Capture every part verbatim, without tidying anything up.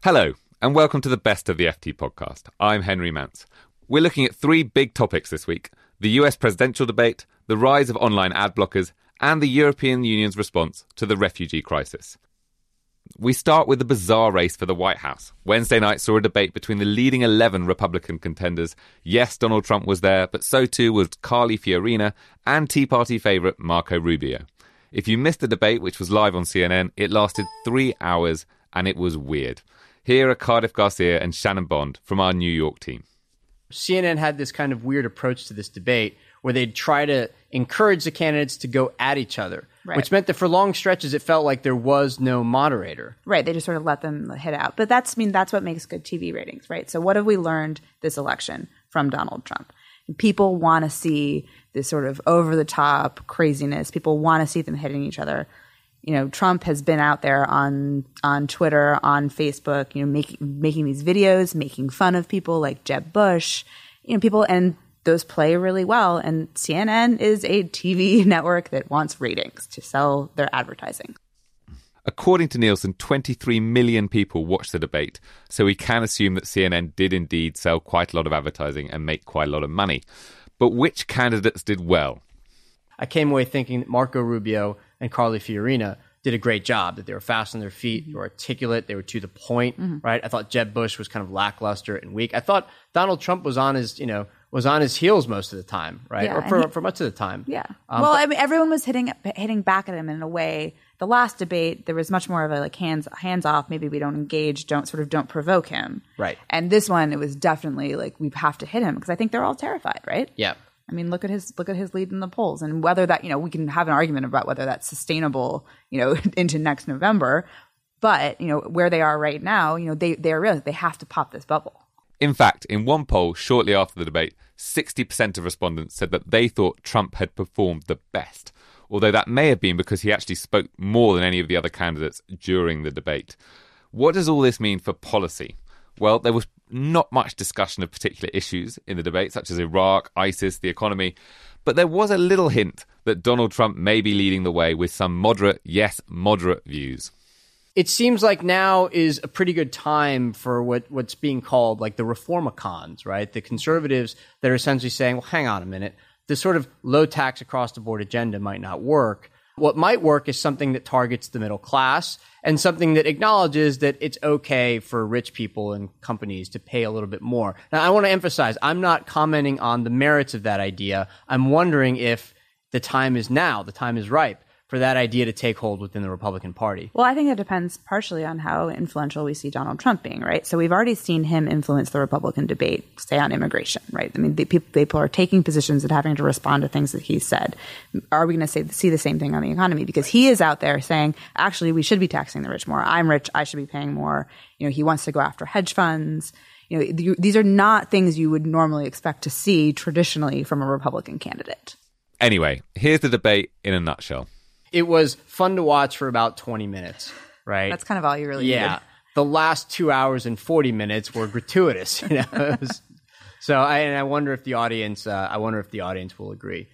Hello, and welcome to the Best of the F T podcast. I'm Henry Mance. We're looking at three big topics this week: the U S presidential debate, the rise of online ad blockers, and the European Union's response to the refugee crisis. We start with the bizarre race for the White House. Wednesday night saw a debate between the leading eleven Republican contenders. Yes, Donald Trump was there, but so too was Carly Fiorina and Tea Party favourite Marco Rubio. If you missed the debate, which was live on C N N, it lasted three hours and it was weird. Here are Cardiff Garcia and Shannon Bond from our New York team. C N N had this kind of weird approach to this debate where they'd try to encourage the candidates to go at each other, right. Which meant that for long stretches it felt like there was no moderator. Right, they just sort of let them hit out. But that's I mean that's what makes good T V ratings, right? So what have we learned this election from Donald Trump? People want to see this sort of over-the-top craziness. People want to see them hitting each other. You know, Trump has been out there on on Twitter, on Facebook, you know, making making these videos, making fun of people like Jeb Bush, you know, people, and those play really well. And C N N is a T V network that wants ratings to sell their advertising. According to Nielsen, twenty-three million people watched the debate, so we can assume that C N N did indeed sell quite a lot of advertising and make quite a lot of money. But which candidates did well? I came away thinking that Marco Rubio and Carly Fiorina did a great job, that they were fast on their feet, they were articulate, they were to the point, mm-hmm. right? I thought Jeb Bush was kind of lackluster and weak. I thought Donald Trump was on his, you know, was on his heels most of the time, right? Yeah, or for, he, for much of the time. Yeah. Um, well, but, I mean, everyone was hitting hitting back at him in a way. The last debate, there was much more of a like hands hands off. Maybe we don't engage, don't sort of don't provoke him. Right. And this one, it was definitely like we have to hit him because I think they're all terrified, right? Yeah. I mean, look at his look at his lead in the polls, and whether that, you know, we can have an argument about whether that's sustainable, you know, into next November. But you know, where they are right now, you know, they they are real. They have to pop this bubble. In fact, in one poll shortly after the debate, sixty percent of respondents said that they thought Trump had performed the best, although that may have been because he actually spoke more than any of the other candidates during the debate. What does all this mean for policy? Well, there was not much discussion of particular issues in the debate, such as Iraq, ISIS, the economy, but there was a little hint that Donald Trump may be leading the way with some moderate, yes, moderate views. It seems like now is a pretty good time for what, what's being called like the reformicons, right? The conservatives that are essentially saying, well, hang on a minute, this sort of low tax across the board agenda might not work. What might work is something that targets the middle class and something that acknowledges that it's okay for rich people and companies to pay a little bit more. Now, I want to emphasize, I'm not commenting on the merits of that idea. I'm wondering if the time is now, the time is ripe for that idea to take hold within the Republican Party. Well, I think it depends partially on how influential we see Donald Trump being, right? So we've already seen him influence the Republican debate, say on immigration, right? I mean, the people, people are taking positions and having to respond to things that he said. Are we going to say see the same thing on the economy? Because he is out there saying, actually, we should be taxing the rich more. I'm rich. I should be paying more. You know, he wants to go after hedge funds. You know, th- these are not things you would normally expect to see traditionally from a Republican candidate. Anyway, here's the debate in a nutshell. It was fun to watch for about twenty minutes, right? That's kind of all you really yeah. needed. The last two hours and forty minutes were gratuitous, you know. It was, so I, and I wonder if the audience, uh, I wonder if the audience will agree.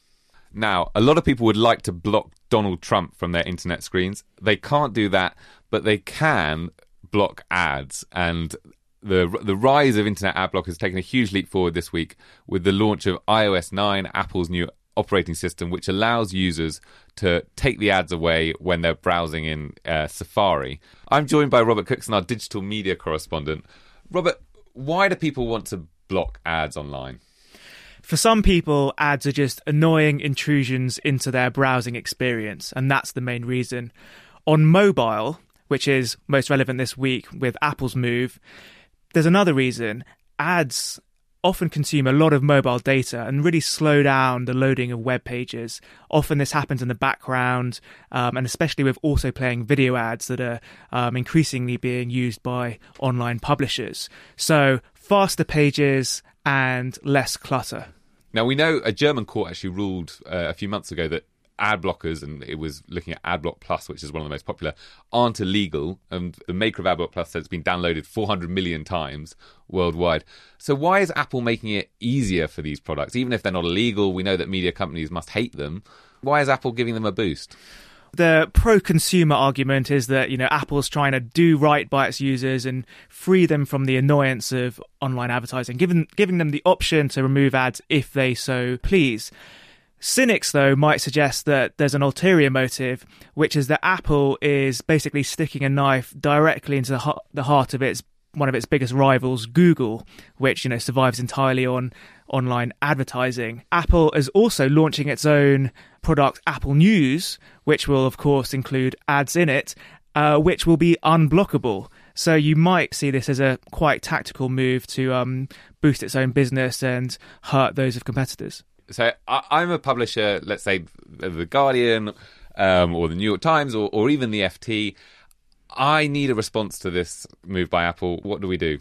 Now, a lot of people would like to block Donald Trump from their internet screens. They can't do that, but they can block ads. And the the rise of internet ad blockers has taken a huge leap forward this week with the launch of i O S nine, Apple's new operating system, which allows users to take the ads away when they're browsing in uh, Safari. I'm joined by Robert Cookson, our digital media correspondent. Robert, why do people want to block ads online? For some people, ads are just annoying intrusions into their browsing experience, and that's the main reason. On mobile, which is most relevant this week with Apple's move, there's another reason. Ads often consume a lot of mobile data and really slow down the loading of web pages. Often this happens in the background, um, and especially with also playing video ads that are um, increasingly being used by online publishers. So faster pages and less clutter. Now, we know a German court actually ruled uh, a few months ago that ad blockers, and it was looking at AdBlock Plus, which is one of the most popular, aren't illegal. And the maker of AdBlock Plus said it's been downloaded four hundred million times worldwide. So why is Apple making it easier for these products? Even if they're not illegal, we know that media companies must hate them. Why is Apple giving them a boost? The pro-consumer argument is that, you know, Apple's trying to do right by its users and free them from the annoyance of online advertising, giving giving them the option to remove ads if they so please. Cynics, though, might suggest that there's an ulterior motive, which is that Apple is basically sticking a knife directly into the heart, the heart of its one of its biggest rivals, Google, which, you know, survives entirely on online advertising. Apple is also launching its own product, Apple News, which will, of course, include ads in it, uh, which will be unblockable. So you might see this as a quite tactical move to um, boost its own business and hurt those of competitors. So I, I'm a publisher, let's say The Guardian um, or the New York Times or, or even the F T. I need a response to this move by Apple. What do we do?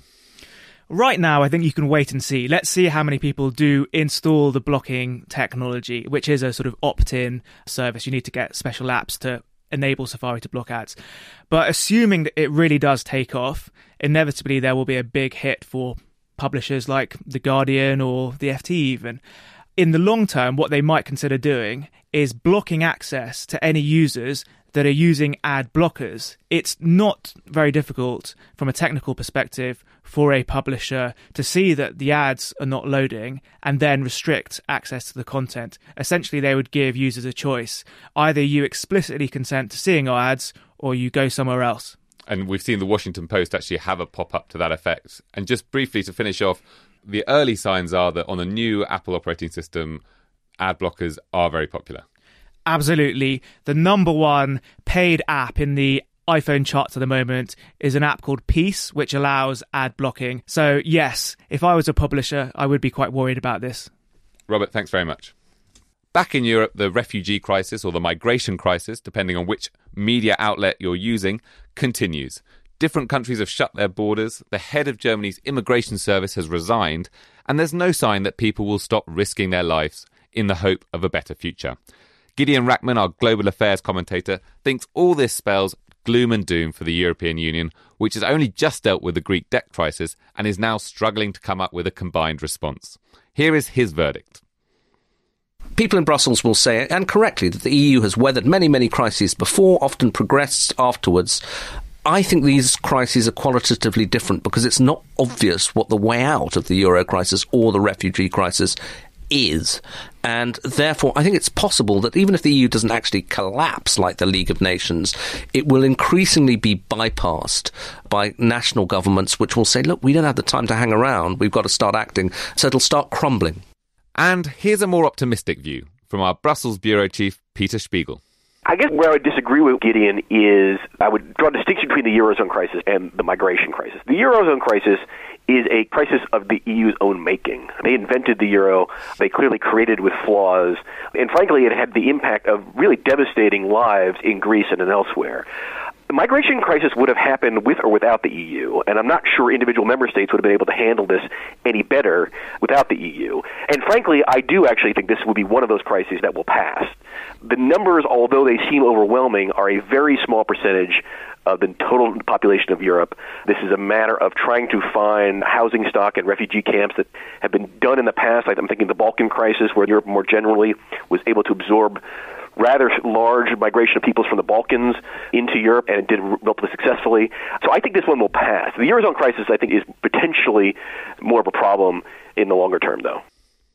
Right now, I think you can wait and see. Let's see how many people do install the blocking technology, which is a sort of opt-in service. You need to get special apps to enable Safari to block ads. But assuming that it really does take off, inevitably there will be a big hit for publishers like The Guardian or the F T even. In the long term, what they might consider doing is blocking access to any users that are using ad blockers. It's not very difficult from a technical perspective for a publisher to see that the ads are not loading and then restrict access to the content. Essentially, they would give users a choice. Either you explicitly consent to seeing our ads or you go somewhere else. And we've seen the Washington Post actually have a pop-up to that effect. And just briefly to finish off, the early signs are that on a new Apple operating system, ad blockers are very popular. Absolutely. The number one paid app in the iPhone charts at the moment is an app called Peace, which allows ad blocking. So yes, if I was a publisher, I would be quite worried about this. Robert, thanks very much. Back in Europe, the refugee crisis or the migration crisis, depending on which media outlet you're using, continues. Different countries have shut their borders, the head of Germany's immigration service has resigned, and there's no sign that people will stop risking their lives in the hope of a better future. Gideon Rachman, our global affairs commentator, thinks all this spells gloom and doom for the European Union, which has only just dealt with the Greek debt crisis and is now struggling to come up with a combined response. Here is his verdict. People in Brussels will say, and correctly, that the E U has weathered many, many crises before, often progressed afterwards. I think these crises are qualitatively different because it's not obvious what the way out of the euro crisis or the refugee crisis is. And therefore, I think it's possible that even if the E U doesn't actually collapse like the League of Nations, it will increasingly be bypassed by national governments, which will say, look, we don't have the time to hang around. We've got to start acting. So it'll start crumbling. And here's a more optimistic view from our Brussels bureau chief, Peter Spiegel. I guess where I would disagree with Gideon is I would draw a distinction between the Eurozone crisis and the migration crisis. The Eurozone crisis is a crisis of the E U's own making. They invented the euro. They clearly created with flaws. And frankly, it had the impact of really devastating lives in Greece and elsewhere. The migration crisis would have happened with or without the E U, and I'm not sure individual member states would have been able to handle this any better without the E U. And frankly, I do actually think this would be one of those crises that will pass. The numbers, although they seem overwhelming, are a very small percentage of the total population of Europe. This is a matter of trying to find housing stock and refugee camps that have been done in the past. Like I'm thinking the Balkan crisis, where Europe more generally was able to absorb rather large migration of peoples from the Balkans into Europe, and it did relatively successfully. So I think this one will pass. The Eurozone crisis, I think, is potentially more of a problem in the longer term, though.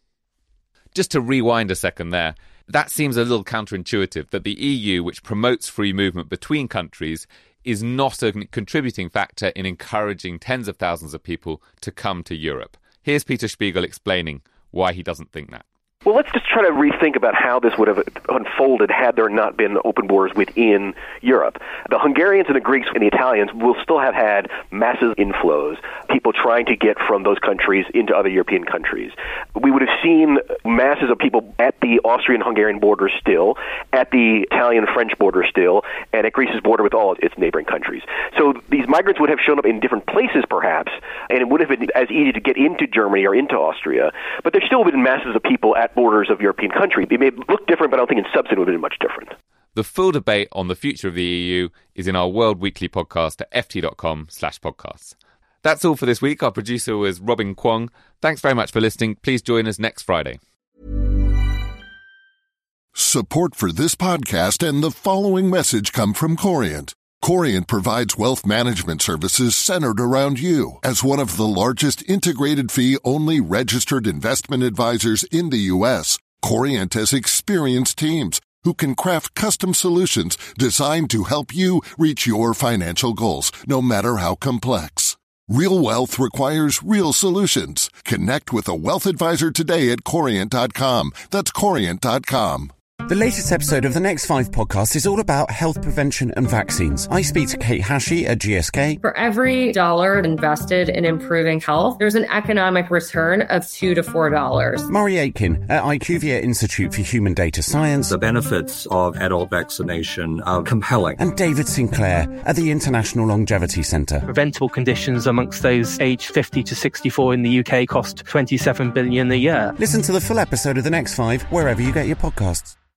Just to rewind a second there, that seems a little counterintuitive, that the E U, which promotes free movement between countries, is not a contributing factor in encouraging tens of thousands of people to come to Europe. Here's Peter Spiegel explaining why he doesn't think that. Well, let's just try to rethink about how this would have unfolded had there not been open borders within Europe. The Hungarians and the Greeks and the Italians will still have had massive inflows, people trying to get from those countries into other European countries. We would have seen masses of people at the Austrian-Hungarian border still, at the Italian-French border still, and at Greece's border with all its neighboring countries. So these migrants would have shown up in different places, perhaps, and it would have been as easy to get into Germany or into Austria, but there still would have been masses of people at borders of European countries. They may look different, but I don't think in substance it would have been much different. The full debate on the future of the E U is in our World Weekly podcast at ft.com slash podcasts. That's all for this week. Our producer was Robin Kwong. Thanks very much for listening. Please join us next Friday. Support for this podcast and the following message come from Corient. Corient provides wealth management services centered around you. As one of the largest integrated fee-only registered investment advisors in the U S, Corient has experienced teams who can craft custom solutions designed to help you reach your financial goals, no matter how complex. Real wealth requires real solutions. Connect with a wealth advisor today at Corient dot com. That's Corient dot com. The latest episode of the Next Five podcast is all about health prevention and vaccines. I speak to Kate Hashey at G S K. For every dollar invested in improving health, there's an economic return of two to four dollars. Murray Aitken at IQVIA Institute for Human Data Science. The benefits of adult vaccination are compelling. And David Sinclair at the International Longevity Centre. Preventable conditions amongst those aged fifty to sixty-four in the U K cost twenty-seven billion dollars a year. Listen to the full episode of the Next Five wherever you get your podcasts.